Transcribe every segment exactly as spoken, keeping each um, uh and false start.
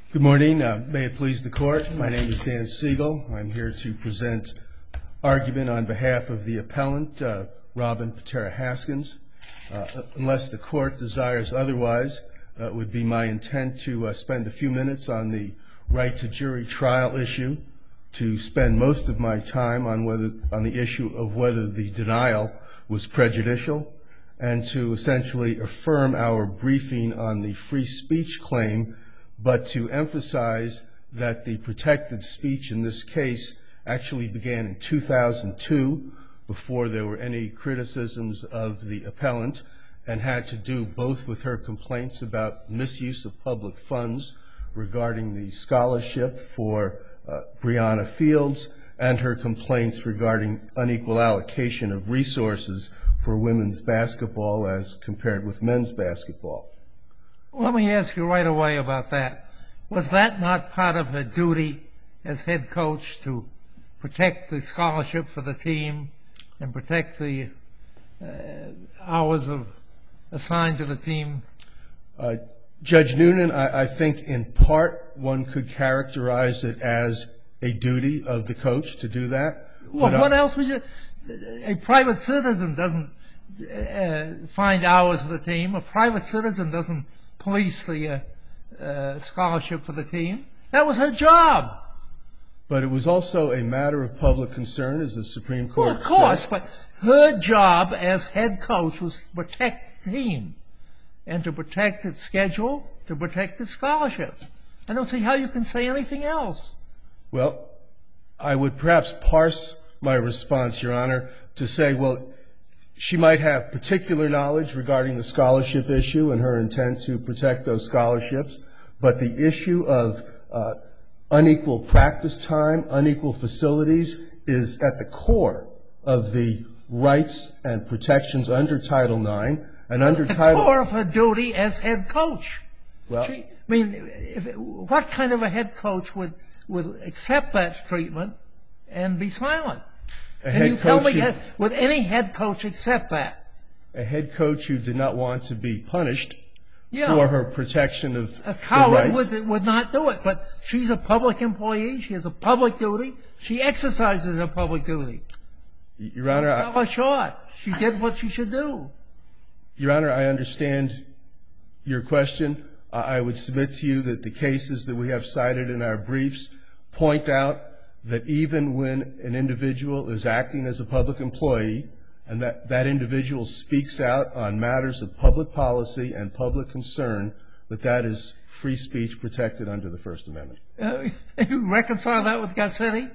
Good morning. Uh, may it please the court. My name is Dan Siegel. I'm here to present argument on behalf of the appellant, uh, Robin Patera Haskins. Uh, unless the court desires otherwise, uh, it would be my intent to uh, spend a few minutes on the right to jury trial issue, to spend most of my time on whether on the issue of whether the denial was prejudicial, and to essentially affirm our briefing on the free speech claim, but to emphasize that the protected speech in this case actually began in two thousand two, before there were any criticisms of the appellant, and had to do both with her complaints about misuse of public funds regarding the scholarship for uh, Breonna Fields, and her complaints regarding unequal allocation of resources for women's basketball as compared with men's basketball. Let me ask you right away about that. Was that not part of her duty as head coach to protect the scholarship for the team and protect the uh, hours of assigned to the team? Uh, Judge Noonan, I, I think in part one could characterize it as a duty of the coach to do that. Well, what else would you... A private citizen doesn't uh, find hours for the team. A private citizen doesn't police the uh, uh, scholarship for the team. That was her job. But it was also a matter of public concern, as the Supreme Court said. Well, of course, but her job as head coach was to protect the team and to protect its schedule, to protect its scholarship. I don't see how you can say anything else. Well, I would perhaps parse my response, Your Honor, to say, well, she might have particular knowledge regarding the scholarship issue and her intent to protect those scholarships, but the issue of uh, unequal practice time, unequal facilities is at the core of the rights and protections under Title nine and under the Title... The core of her duty as head coach. Well... She, I mean, if it, what kind of a head coach would, would accept that treatment and be silent? A Can you head tell coach me, who, would any head coach accept that? A head coach who did not want to be punished yeah. for her protection of a coward the rights. Would, would not do it, but she's a public employee. She has a public duty. She exercises her public duty. Your Honor, Don't sell her short. She did what she should do. Your Honor, I understand your question. I would submit to you that the cases that we have cited in our briefs point out that even when an individual is acting as a public employee and that that individual speaks out on matters of public policy and public concern, that that is free speech protected under the First Amendment. Uh, you reconcile that with Garcetti?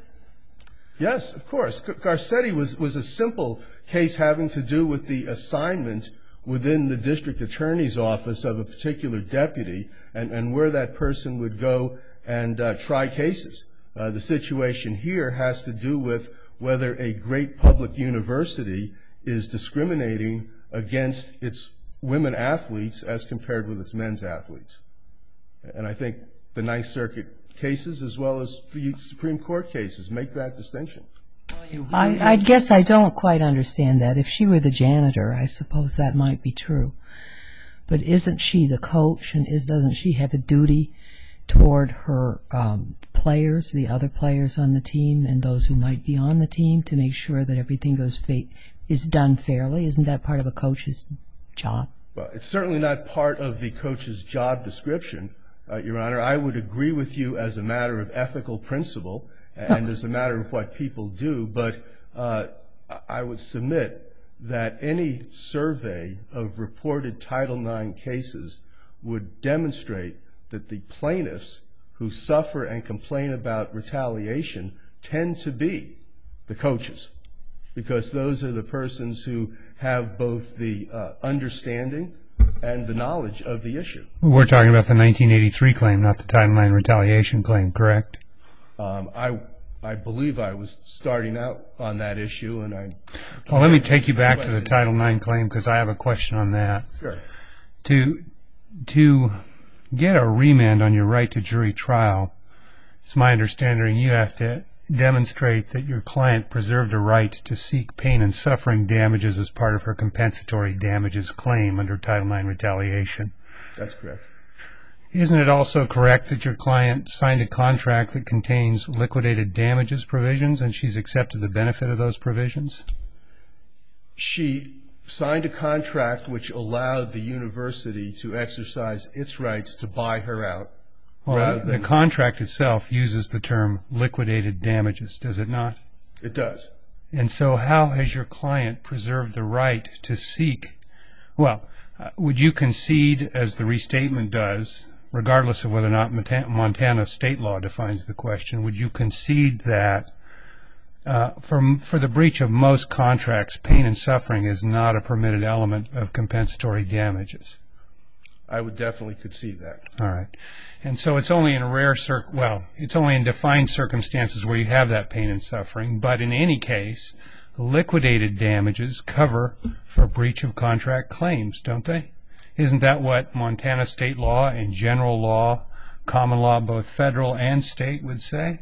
Yes, of course. Garcetti was, was a simple case having to do with the assignment within the district attorney's office of a particular deputy and, and where that person would go and uh, try cases. Uh, the situation here has to do with whether a great public university is discriminating against its women athletes as compared with its men's athletes. And I think the Ninth Circuit cases as well as the Supreme Court cases make that distinction. I, I guess I don't quite understand that. If she were the janitor, I suppose that might be true. But isn't she the coach, and is, doesn't she have a duty toward her um, players, the other players on the team, and those who might be on the team, to make sure that everything goes fa- is done fairly? Isn't that part of a coach's job? Well, it's certainly not part of the coach's job description, uh, Your Honor. I would agree with you as a matter of ethical principle and as a matter of what people do, but uh, I would submit that any survey of reported Title nine cases would demonstrate that the plaintiffs who suffer and complain about retaliation tend to be the coaches, because those are the persons who have both the uh, understanding and the knowledge of the issue. We're talking about the nineteen eighty-three claim, not the Title nine retaliation claim, correct? Um, I I believe I was starting out on that issue, and I... Well, let me take you back to the Title nine claim, because I have a question on that. Sure. To, to get a remand on your right to jury trial, it's my understanding you have to demonstrate that your client preserved a right to seek pain and suffering damages as part of her compensatory damages claim under Title nine retaliation. That's correct. Isn't it also correct that your client signed a contract that contains liquidated damages provisions, and she's accepted the benefit of those provisions? She signed a contract which allowed the university to exercise its rights to buy her out. Well, the contract itself uses the term liquidated damages, does it not? It does. And so how has your client preserved the right to seek, well, uh, would you concede, as the restatement does, regardless of whether or not Montana state law defines the question, would you concede that uh, for, for the breach of most contracts, pain and suffering is not a permitted element of compensatory damages? I would definitely concede that. All right. And so it's only in rare, cir well, it's only in defined circumstances where you have that pain and suffering, but in any case, liquidated damages cover for breach of contract claims, don't they? Isn't that what Montana state law and general law, common law, both federal and state, would say?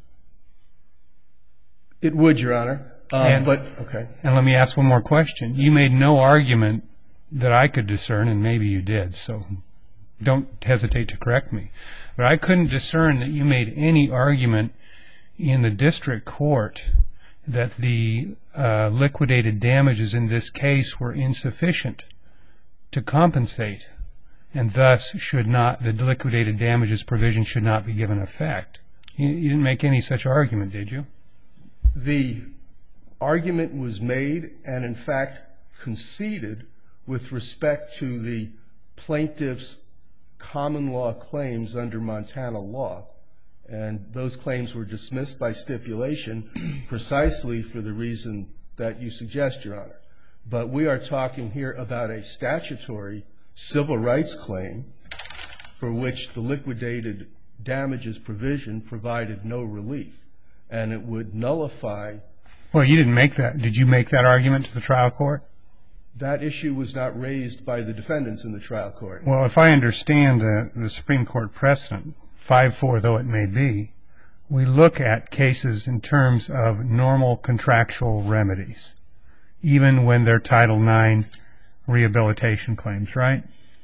It would, Your Honor. Um, and, but okay. And let me ask one more question. You made no argument that I could discern, and maybe you did, so don't hesitate to correct me. But I couldn't discern that you made any argument in the district court that the uh, liquidated damages in this case were insufficient to compensate, and thus should not, the liquidated damages provision should not be given effect. You, you didn't make any such argument, did you? The argument was made and, in fact, conceded with respect to the plaintiff's common law claims under Montana law. And those claims were dismissed by stipulation precisely for the reason that you suggest, Your Honor. But we are talking here about a statutory civil rights claim for which the liquidated damages provision provided no relief, and it would nullify. Well, you didn't make that. Did you make that argument to the trial court? That issue was not raised by the defendants in the trial court. Well, if I understand the, the Supreme Court precedent, five four though it may be, we look at cases in terms of normal contractual remedies, even when they're Title nine rehabilitation claims, right?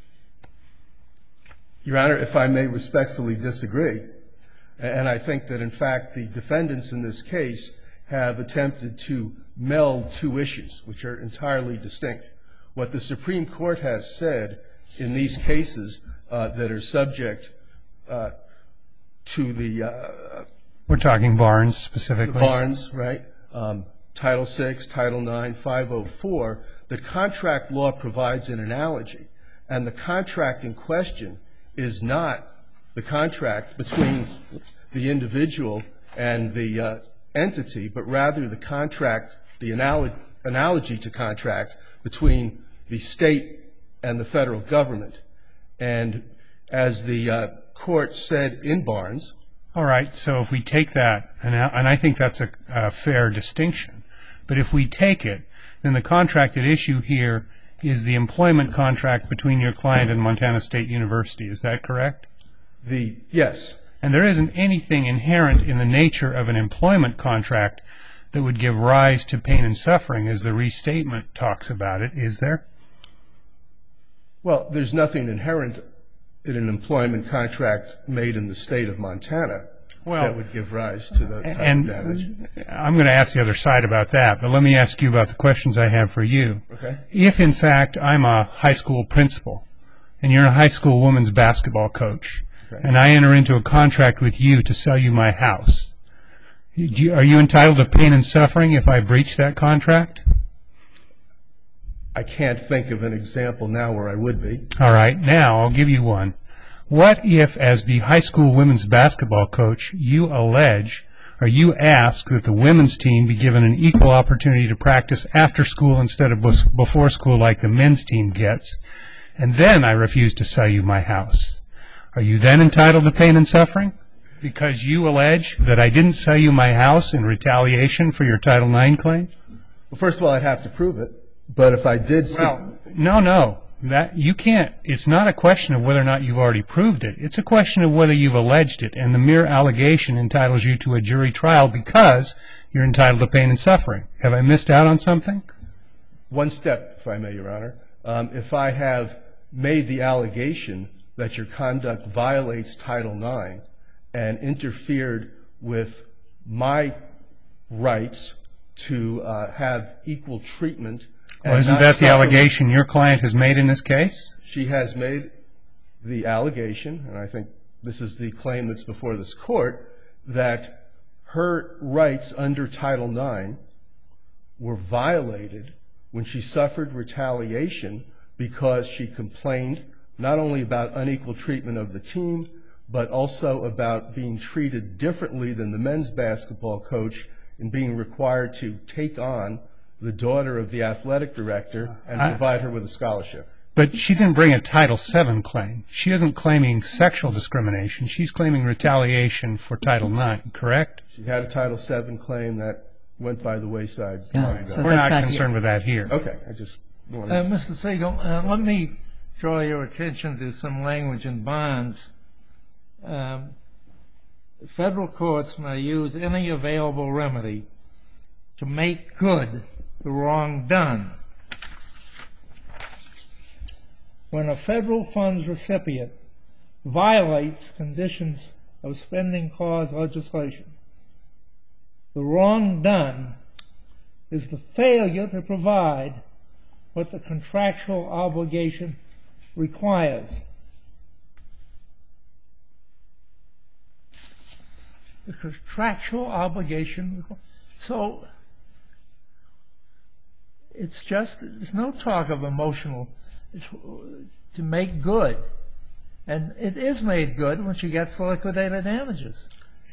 Your Honor, if I may respectfully disagree, and I think that, in fact, the defendants in this case have attempted to meld two issues, which are entirely distinct. What the Supreme Court has said in these cases uh, that are subject uh, to the... Uh, We're talking Barnes specifically. The Barnes, right? Um, Title six, Title nine, five oh four, the contract law provides an analogy, and the contract in question is not the contract between the individual and the uh, entity, but rather the contract, the analo- analogy to contract between the state and the federal government. And as the uh, court said in Barnes... All right, so if we take that, and I, and I think that's a, a fair distinction, but if we take it, then the contract at issue here is the employment contract between your client and Montana State University. Is that correct? The yes. And there isn't anything inherent in the nature of an employment contract that would give rise to pain and suffering, as the restatement talks about it, is there? Well, there's nothing inherent in an employment contract made in the state of Montana well, that would give rise to the type and of damage. I'm going to ask the other side about that, but let me ask you about the questions I have for you. Okay. If, in fact, I'm a high school principal and you're a high school women's basketball coach, okay, and I enter into a contract with you to sell you my house, do you, are you entitled to pain and suffering if I breach that contract? I can't think of an example now where I would be. All right, now I'll give you one. What if, as the high school women's basketball coach, you allege or you ask that the women's team be given an equal opportunity to practice after school instead of before school like the men's team gets, and then I refuse to sell you my house? Are you then entitled to pain and suffering because you allege that I didn't sell you my house in retaliation for your Title nine claim? Well, first of all, I'd have to prove it. But if I did... Well, no, no. That you can't. It's not a question of whether or not you've already proved it. It's a question of whether you've alleged it, and the mere allegation entitles you to a jury trial because you're entitled to pain and suffering. Have I missed out on something? One step, if I may, Your Honor. Um, if I have made the allegation that your conduct violates Title nine and interfered with my rights to uh, have equal treatment. Well, isn't that the allegation your client has made in this case? She has made the allegation, and I think this is the claim that's before this court, that her rights under Title nine were violated when she suffered retaliation because she complained not only about unequal treatment of the team, but also about being treated differently than the men's basketball coach and being required to take on the daughter of the athletic director and I, provide her with a scholarship. But she didn't bring a Title seven claim. She isn't claiming sexual discrimination. She's claiming retaliation for Title nine, correct? She had a Title seven claim that went by the wayside Yeah, long ago. so We're that's not not concerned here. with that here. Okay, I just wanted Uh, to... Mister Siegel, uh, let me draw your attention to some language in Bonds. Um, federal courts may use any available remedy to make good the wrong done. When a federal funds recipient violates conditions of spending clause legislation, the wrong done is the failure to provide what the contractual obligation requires. The contractual obligation, so it's just, there's no talk of emotional, it's to make good. And it is made good when she gets the liquidated damages.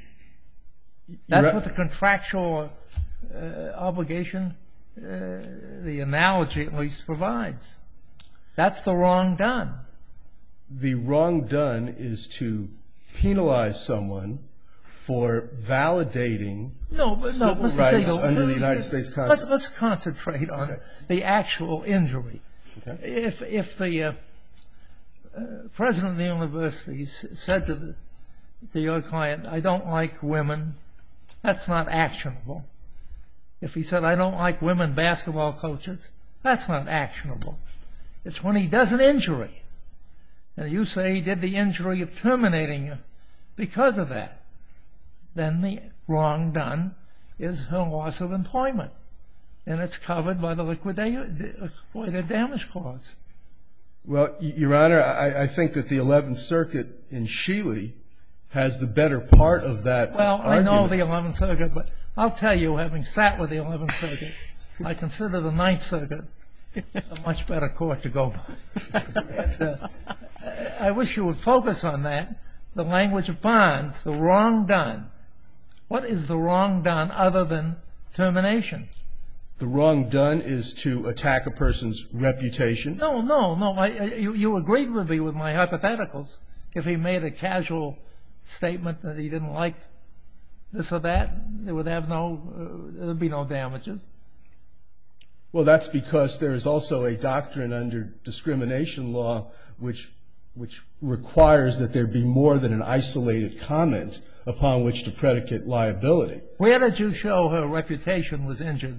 That's You're what the contractual uh, obligation, uh, the analogy at least, provides. That's the wrong done. The wrong done is to penalize someone for validating No, but no, civil Mister rights Siegel, under the United States let's, Constitution. let's concentrate on Okay. the actual injury. Okay. If if the uh, uh, president of the university s- said to the, to your client, "I don't like women," that's not actionable. If he said, "I don't like women basketball coaches," that's not actionable. It's when he does an injury, and you say he did the injury of terminating you because of that, then the wrong done is her loss of employment, and it's covered by the liquidated, liquidated damage clause. Well, y- Your Honor, I, I think that the eleventh Circuit in Sheely has the better part of that Well, argument. I know the eleventh Circuit, but I'll tell you, having sat with the eleventh Circuit, I consider the ninth Circuit a much better court to go by. And, uh, I wish you would focus on that, the language of Bonds, the wrong done. What is the wrong done other than termination? The wrong done is to attack a person's reputation. No, no, no. I, I, you, you agreed with me with my hypotheticals. If he made a casual statement that he didn't like this or that, there would have no, uh, there would be no damages. Well, that's because there is also a doctrine under discrimination law which which requires that there be more than an isolated comment upon which to predicate liability. Where did you show her reputation was injured?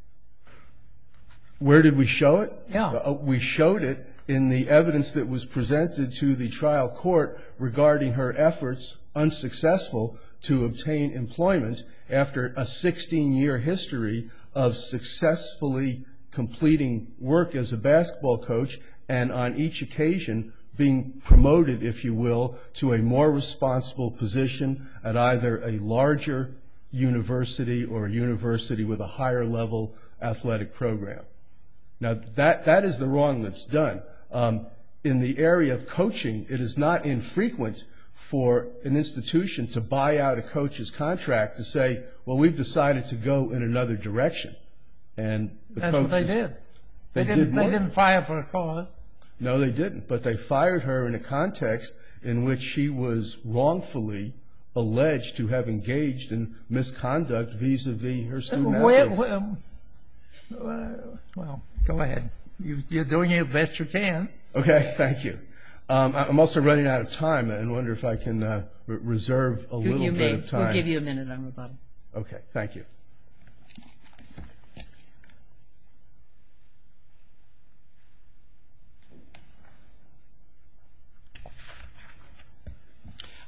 Where did we show it? Yeah. Uh, we showed it in the evidence that was presented to the trial court regarding her efforts, unsuccessful, to obtain employment after a sixteen-year history of successfully completing work as a basketball coach and on each occasion being promoted, if you will, to a more responsible position at either a larger university or a university with a higher level athletic program. Now, that, that is the wrong that's done. Um, in the area of coaching, it is not infrequent for an institution to buy out a coach's contract to say, well, we've decided to go in another direction. And the That's what they coaches- did. They, They did didn't, more. they didn't fire for a cause. No, they didn't. But they fired her in a context in which she was wrongfully alleged to have engaged in misconduct vis-a-vis her student Where, athletes. where, um, uh, well, go ahead. You, you're doing your best you can. Okay, thank you. Um, I'm also running out of time and wonder if I can uh, re- reserve a little You bit may. of time. We'll give you a minute on rebuttal. Okay, thank you.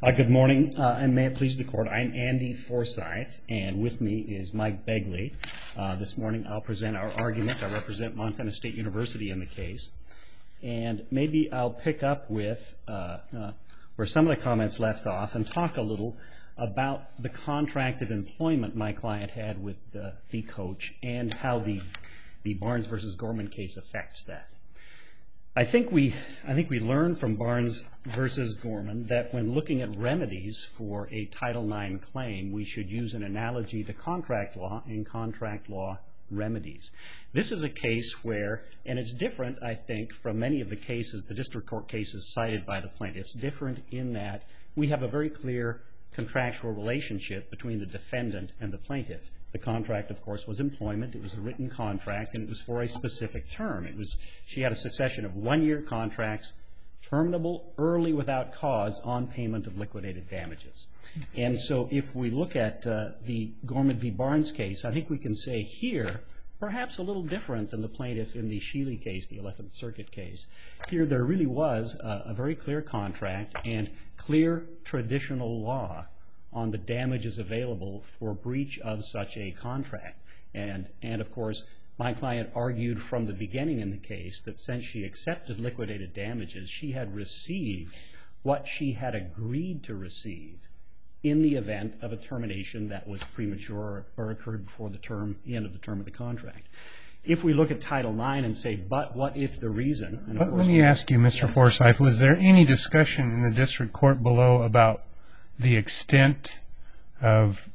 Uh, good morning, uh, and may it please the Court. I'm Andy Forsyth, and with me is Mike Begley. Uh, this morning I'll present our argument. I represent Montana State University in the case. And maybe I'll pick up with uh, uh, where some of the comments left off and talk a little about the contract of employment my client had with uh, the coach and how the, the Barnes versus Gorman case affects that. I think we I think we learned from Barnes versus Gorman that when looking at remedies for a Title nine claim, we should use an analogy to contract law and contract law remedies. This is a case where, and it's different, I think, from many of the cases, the district court cases cited by the plaintiffs, different in that we have a very clear contractual relationship between the defendant and the plaintiff. The contract, of course, was employment. It was a written contract, and it was for a specific term. It was, she had a succession of one-year contracts, terminable early without cause on payment of liquidated damages. And so if we look at uh, the Gorman v. Barnes case, I think we can say here, perhaps a little different than the plaintiff in the Sheely case, the eleventh Circuit case. Here there really was a, a very clear contract and clear traditional law on the damages available for breach of such a contract. And, and of course, my client argued from the beginning in the case that since she accepted liquidated damages, she had received what she had agreed to receive in the event of a termination that was premature or occurred before the term, the end of the term of the contract. If we look at Title nine and say, but what if the reason? And of course, let me ask you, Mister Yes. Forsyth, was there any discussion in the district court below about the extent of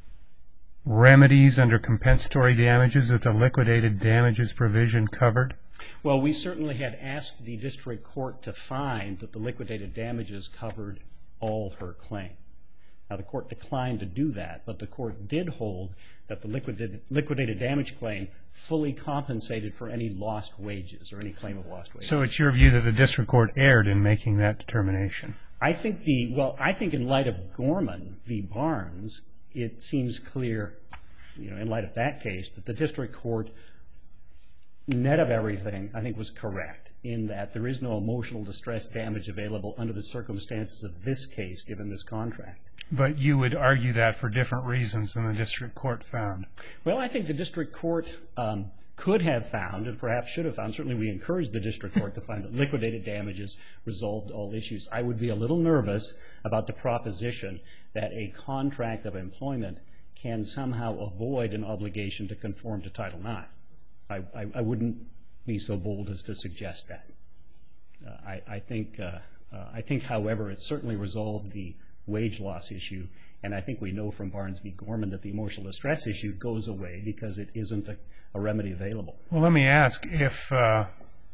remedies under compensatory damages that the liquidated damages provision covered? Well, we certainly had asked the district court to find that the liquidated damages covered all her claim. Now, the court declined to do that, but the court did hold that the liquidated, liquidated damage claim fully compensated for any lost wages or any claim of lost wages. So it's your view that the district court erred in making that determination? I think the, well, I think in light of Gorman v. Barnes, it seems clear, you know, in light of that case, that the district court, net of everything, I think was correct in that there is no emotional distress damage available under the circumstances of this case, given this contract. But you would argue that for different reasons than the district court found? Well, I think the district court um, could have found, and perhaps should have found, certainly we encouraged the district court to find that liquidated damages resolved all issues. I would be a little nervous about the proposition that a contract of employment can somehow avoid an obligation to conform to Title nine. I, I, I wouldn't be so bold as to suggest that. Uh, I, I think, uh, uh, I think, however, it certainly resolved the wage loss issue, and I think we know from Barnes v. Gorman that the emotional distress issue goes away because it isn't a, a remedy available. Well, let me ask, if, uh,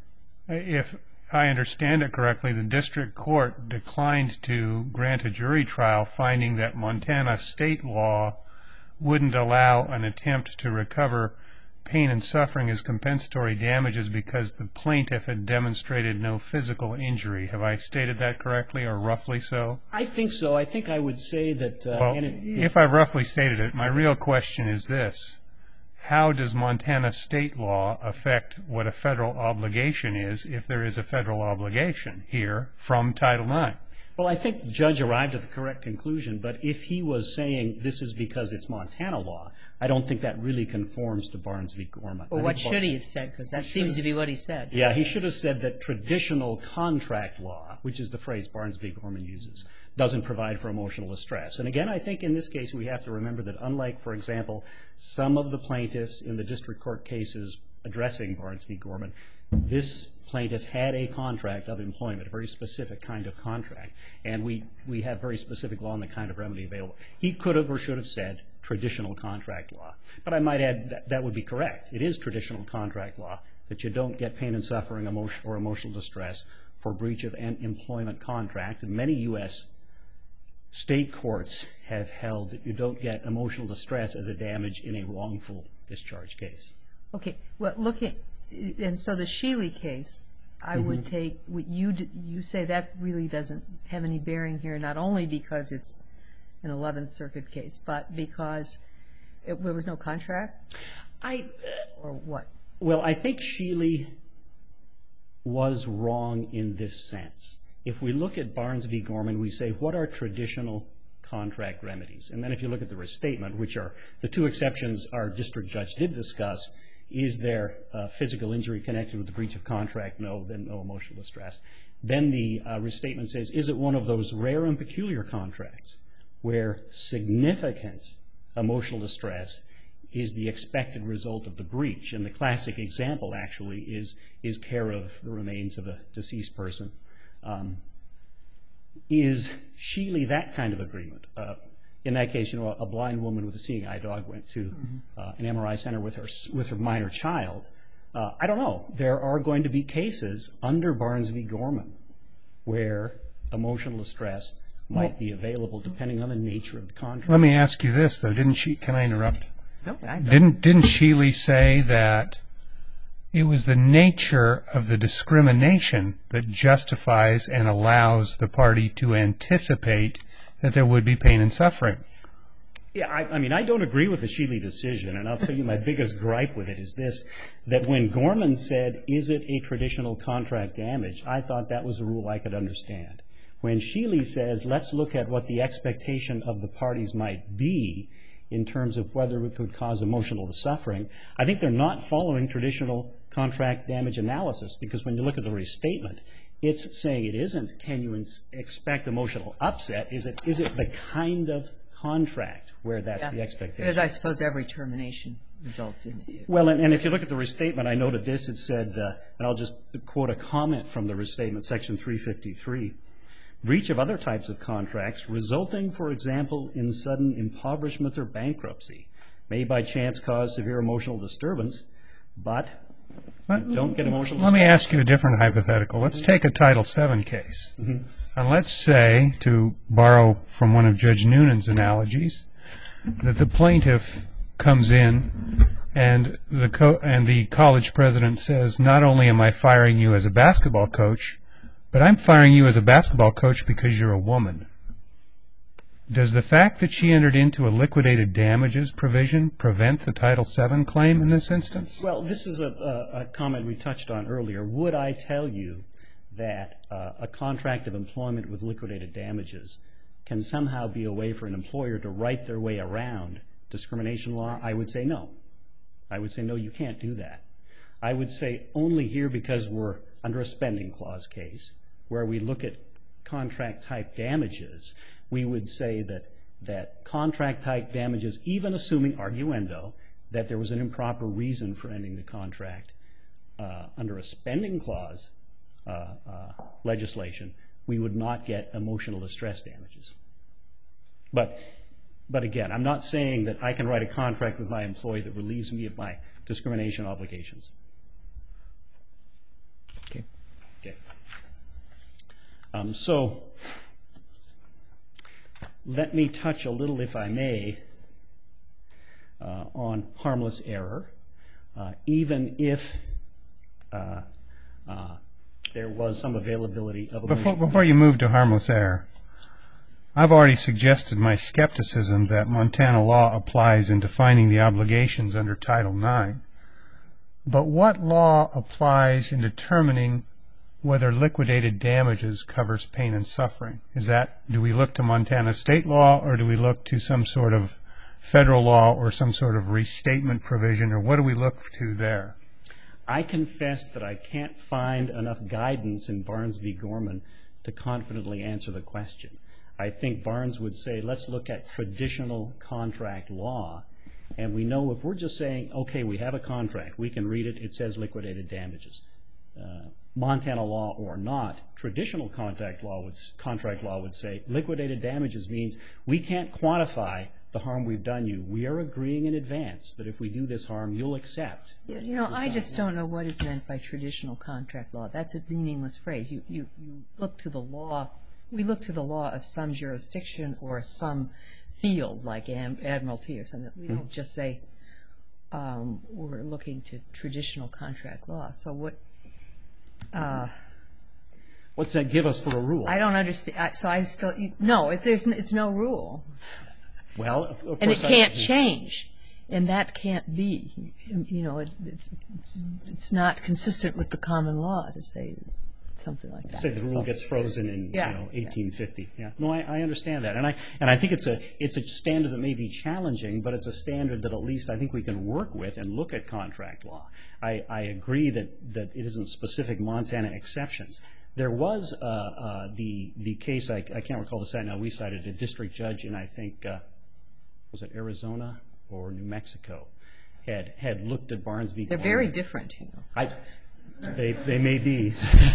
if I understand it correctly, the district court declined to grant a jury trial finding that Montana state law wouldn't allow an attempt to recover pain and suffering as compensatory damages because the plaintiff had demonstrated no physical injury. Have I stated that correctly, or roughly so? I think so. I think I would say that... Uh, well, and it, if I've roughly stated it, my real question is this. How does Montana state law affect what a federal obligation is if there is a federal obligation here from Title nine? Well, I think the judge arrived at the correct conclusion, but if he was saying this is because it's Montana law, I don't think that really conforms to Barnes v. Gorman. Well, what should he have said? Because that seems to be what he said. Yeah, he should have said that traditional contract law, which is the phrase Barnes v. Gorman uses, doesn't provide for emotional distress. And again, I think in this case we have to remember that unlike, for example, some of the plaintiffs in the district court cases addressing Barnes v. Gorman, this plaintiff had a contract of employment, a very specific kind of contract, and we, we have very specific law on the kind of remedy available. He could have or should have said traditional contract law. But I might add that that would be correct. It is traditional contract law that you don't get pain and suffering emotion, or emotional distress for breach of an employment contract. And many U S state courts have held that you don't get emotional distress as a damage in a wrongful discharge case. Okay. Well, look at, and so the Sheely case, I mm-hmm. would take, you you say that really doesn't have any bearing here, not only because it's an eleventh Circuit case, but because it, there was no contract? I, uh, or what? Well, I think Sheely was wrong in this sense. if we look at Barnes v. Gorman, we say, what are traditional contract remedies? And then if you look at the restatement, which are the two exceptions our district judge did discuss, is there uh, physical injury connected with the breach of contract? No, then no emotional distress. Then the uh, restatement says, is it one of those rare and peculiar contracts where significant emotional distress is the expected result of the breach? And the classic example, actually, is, is care of the remains of a deceased person. Um, is Sheely that kind of agreement? Uh, in that case, you know, a blind woman with a seeing eye dog went to uh, an M R I center with her, with her minor child. Uh, I don't know. There are going to be cases under Barnes v. Gorman where emotional distress might be available depending on the nature of the contract. Let me ask you this, though. Didn't she, can I interrupt? No, I don't. Didn't, didn't Sheely say that it was the nature of the discrimination that justifies and allows the party to anticipate that there would be pain and suffering? Yeah, I, I mean, I don't agree with the Sheely decision, and I'll tell you my biggest gripe with it is this, that when Gorman said, is it a traditional contract damage, I thought that was a rule I could understand. When Sheely says, let's look at what the expectation of the parties might be in terms of whether it could cause emotional suffering, I think they're not following traditional contract damage analysis, because when you look at the restatement, it's saying it isn't, can you ins- expect emotional upset? Is it, is it the kind of contract where that's Yeah. the expectation? Because I suppose every termination results in it. Well, and, and if you look at the restatement, I noted this, it said, uh, and I'll just quote a comment from the restatement, section three fifty-three, breach of other types of contracts resulting, for example, in sudden impoverishment or bankruptcy may by chance cause severe emotional disturbance, but Let, don't get emotional let me distress. ask you a different hypothetical. Let's take a Title seven case. And let's say, to borrow from one of Judge Noonan's analogies, that the plaintiff comes in and the co- and the college president says, not only am I firing you as a basketball coach, but I'm firing you as a basketball coach because you're a woman. Does the fact that she entered into a liquidated damages provision prevent the Title seven claim in this instance? Well, this is a, a, a comment we touched on earlier. Would I tell you that uh, a contract of employment with liquidated damages can somehow be a way for an employer to write their way around discrimination law? I would say no. I would say no, you can't do that. I would say only here, because we're under a spending clause case where we look at contract type damages, we would say that that contract type damages, even assuming arguendo, that there was an improper reason for ending the contract, uh, under a spending clause uh, uh, legislation, we would not get emotional distress damages. But, but again, I'm not saying that I can write a contract with my employee that relieves me of my discrimination obligations. Okay. Okay. Um, so let me touch a little, if I may, uh, on harmless error, uh, even if uh, uh, there was some availability of Before, emotional. before you move to harmless error, I've already suggested my skepticism that Montana law applies in defining the obligations under Title nine. But what law applies in determining whether liquidated damages covers pain and suffering? Is that, do we look to Montana state law, or do we look to some sort of federal law or some sort of restatement provision, or what do we look to there? I confess that I can't find enough guidance in Barnes v. Gorman to confidently answer the question. I think Barnes would say, let's look at traditional contract law, and we know if we're just saying, okay, we have a contract, we can read it, it says liquidated damages. Uh, Montana law or not, traditional contract law would, contract law would say liquidated damages means we can't quantify the harm we've done you. We are agreeing in advance that if we do this harm, you'll accept. You know, I just don't know what is meant by traditional contract law. That's a meaningless phrase. You, you, you look to the law, we look to the law of some jurisdiction or some field like admiralty or something. We don't just say um, we're looking to traditional contract law. So what... Uh, What's that give us for a rule? I don't understand. I, so I still... No, if there's, it's no rule. Well, of, of course... And it I- can't change. And that can't be. You know, it, it's, it's it's not consistent with the common law to say something like that. Say the rule So- gets frozen in Yeah. you know eighteen fifty. Yeah. No, I, I understand that, and I and I think it's a it's a standard that may be challenging, but it's a standard that at least I think we can work with and look at contract law. I, I agree that that it isn't specific Montana exceptions. There was uh, uh, the the case I, I can't recall the site now. We cited a district judge in I think uh, was it Arizona or New Mexico had had looked at Barnes v. They're Gorman. very different, you know. I, they they may be,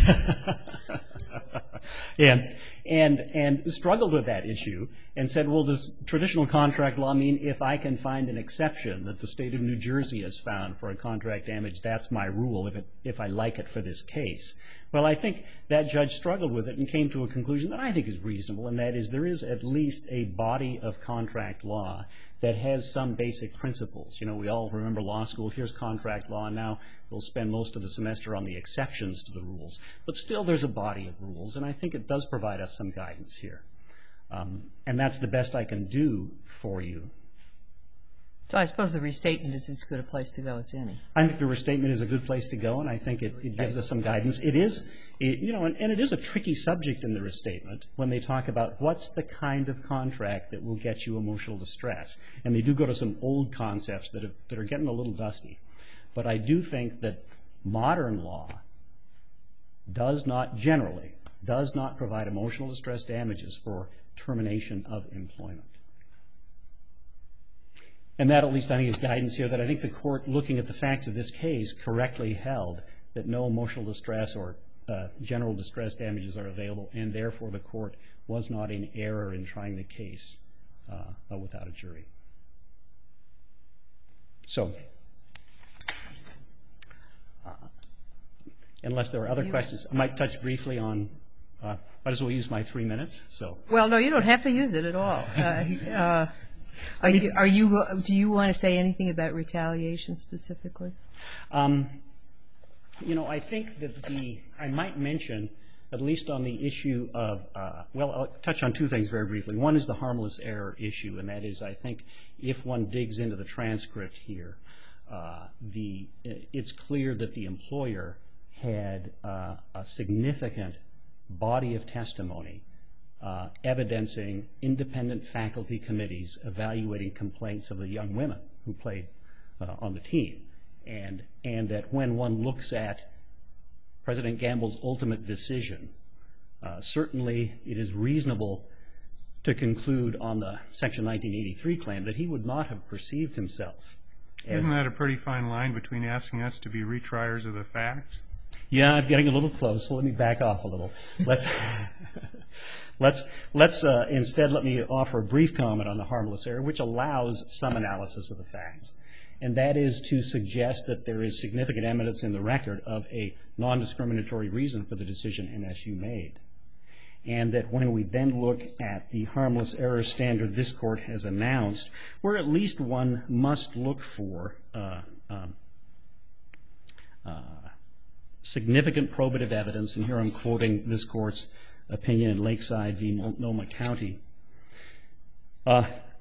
and and and struggled with that issue and said, well, does traditional contract law mean if I can find an exception that the state of New Jersey has found for a contract damage, that's my rule if it if I like it for this case? Well, I think that judge struggled with it and came to a conclusion that I think is reasonable, and that is there is at least a body of contract law that has some basic principles. You know, we all remember law school. Here's contract law, and now we'll spend most of the semester on the exceptions to the rules. But still, there's a body of rules, and I think it does provide us some guidance here. Um, and that's the best I can do for you. So I suppose the restatement is as good a place to go as any. I think the restatement is a good place to go, and I think it, it gives us some guidance. It is, it, you know, and, and it is a tricky subject in the restatement when they talk about what's the kind of contract that will get you emotional distress. And they do go to some old concepts that, have, that are getting a little dusty. But I do think that modern law does not, generally, does not provide emotional distress damages for termination of employment. And that, at least, I think, is guidance here that I think the court, looking at the facts of this case, correctly held that no emotional distress or uh, general distress damages are available, and therefore the court was not in error in trying the case uh, without a jury. So, uh, unless there are other questions, I might touch briefly on, uh, might as well use my three minutes. So. Well, no, you don't have to use it at all. Uh, uh, Are you, are you, do you want to say anything about retaliation specifically? Um, you know, I think that the, I might mention, at least on the issue of, uh, well, I'll touch on two things very briefly. One is the harmless error issue, and that is, I think, if one digs into the transcript here, uh, the, it's clear that the employer had uh, a significant body of testimony Uh, evidencing independent faculty committees evaluating complaints of the young women who played uh, on the team. And, and that when one looks at President Gamble's ultimate decision, uh, certainly it is reasonable to conclude on the Section nineteen eighty-three claim that he would not have perceived himself as... Isn't that a pretty fine line between asking us to be retriers of the facts? Yeah, I'm getting a little close, so let me back off a little. Let's... Let's, let's uh, instead let me offer a brief comment on the harmless error, which allows some analysis of the facts. And that is to suggest that there is significant evidence in the record of a non-discriminatory reason for the decision N S U made. And that when we then look at the harmless error standard this court has announced, where at least one must look for uh, um, uh, significant probative evidence, and here I'm quoting this court's opinion in Lakeside v. Multnomah County. Uh,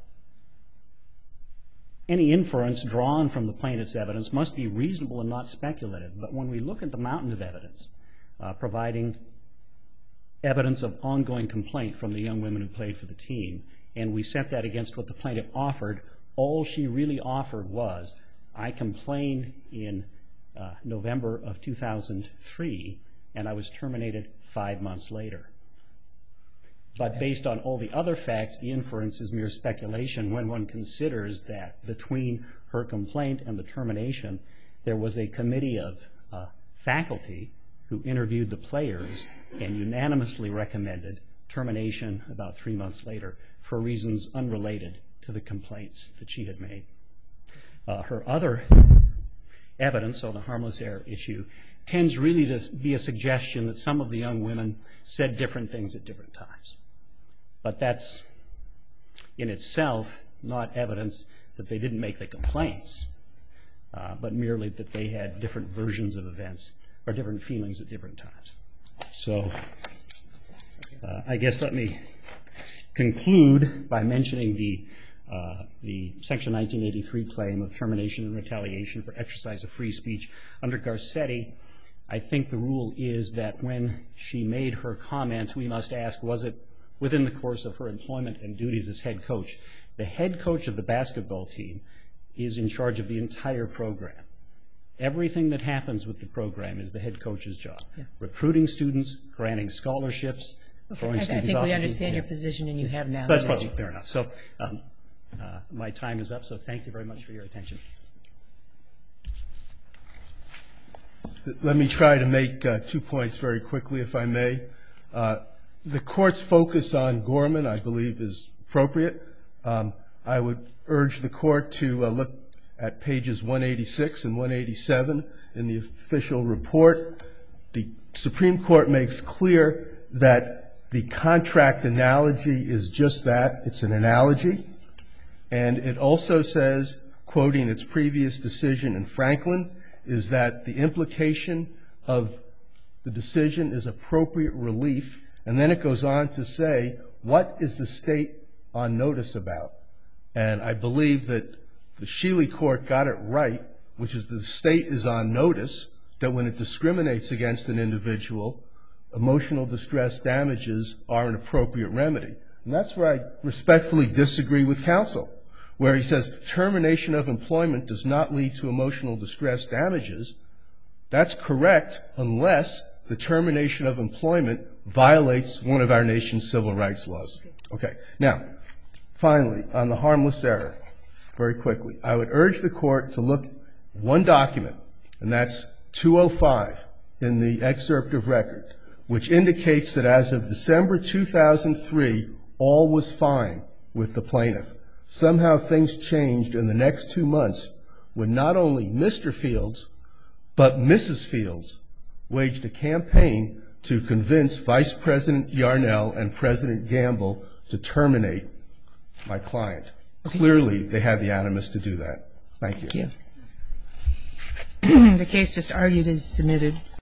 any inference drawn from the plaintiff's evidence must be reasonable and not speculative. But when we look at the mountain of evidence, uh, providing evidence of ongoing complaint from the young women who played for the team, and we set that against what the plaintiff offered, all she really offered was, I complained in uh, November of two thousand three, and I was terminated five months later. But based on all the other facts, the inference is mere speculation when one considers that between her complaint and the termination, there was a committee of uh, faculty who interviewed the players and unanimously recommended termination about three months later for reasons unrelated to the complaints that she had made. Uh, her other evidence on the harmless error issue tends really to be a suggestion that some of the young women said different things at different times. But that's in itself not evidence that they didn't make the complaints, uh, but merely that they had different versions of events or different feelings at different times. So uh, I guess let me conclude by mentioning the Uh, the Section nineteen eighty-three claim of termination and retaliation for exercise of free speech under Garcetti. I think the rule is that when she made her comments, we must ask, was it within the course of her employment and duties as head coach? The head coach of the basketball team is in charge of the entire program. Everything that happens with the program is the head coach's job. Yeah. Recruiting students, granting scholarships, okay. throwing I, students I think off. we understand yeah. your position, and you have now. So that's probably fair enough. So um, uh, my time is up, so thank you very much for your attention. Let me try to make uh, two points very quickly, if I may. Uh, the court's focus on Gorman, I believe, is appropriate. Um, I would urge the court to uh, look at pages one eighty-six and one eighty-seven in the official report. The Supreme Court makes clear that the contract analogy is just that. It's an analogy. And it also says, quoting its previous decision in Franklin, is that the implication of the decision is appropriate relief. And then it goes on to say, what is the state on notice about? And I believe that the Sheely court got it right, which is the state is on notice that when it discriminates against an individual, emotional distress damages are an appropriate remedy. And that's where I respectfully disagree with counsel, where he says termination of employment does not lead to emotional distress damages. That's correct unless the termination of employment violates one of our nation's civil rights laws. Okay. Now, finally, on the harmless error, very quickly, I would urge the court to look at one document, and that's two oh five in the excerpt of record, which indicates that as of December two thousand three, all was fine with the plaintiff. Somehow things changed in the next two months when not only Mister Fields, but Missus Fields waged a campaign to convince Vice President Yarnell and President Gamble to terminate my client. Clearly, they had the animus to do that. Thank you. Thank you. The case just argued is submitted.